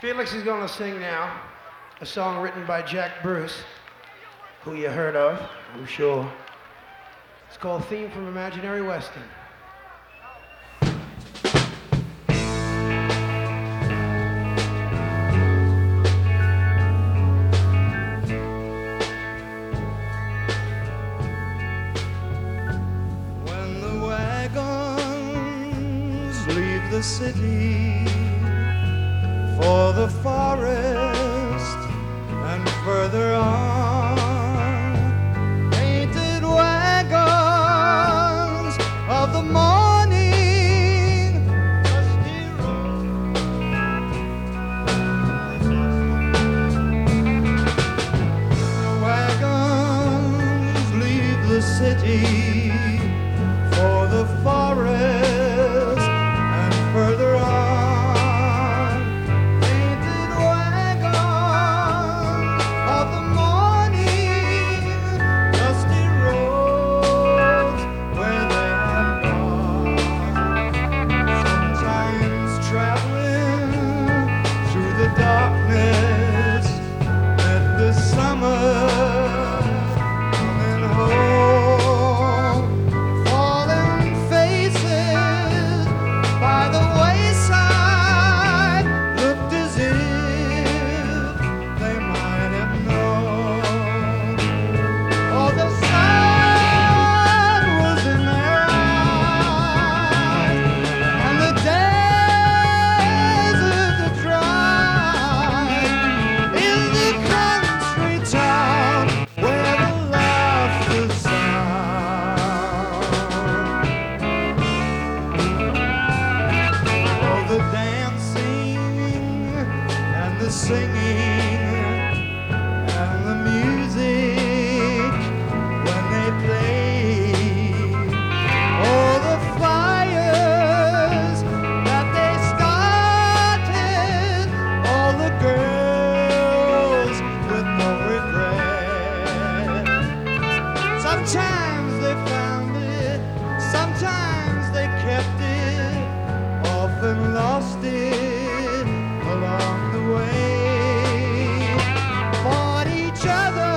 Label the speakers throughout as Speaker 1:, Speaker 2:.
Speaker 1: Felix is going to sing now a song written by Jack Bruce, who you heard of, I'm sure. It's called Theme from Imaginary Western.
Speaker 2: When the wagons leave the city for the forest and further on, painted wagons of the morning, dusty road. The wagons leave the city for the forest and further on. Singing and the music when they play, all the fires that they started, all the girls with no regret. Sometimes they found it, sometimes they kept it, often lost it along the way. Fought each other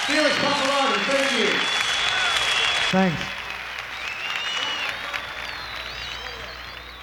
Speaker 3: Felix Papalani, thank you.
Speaker 2: Thanks.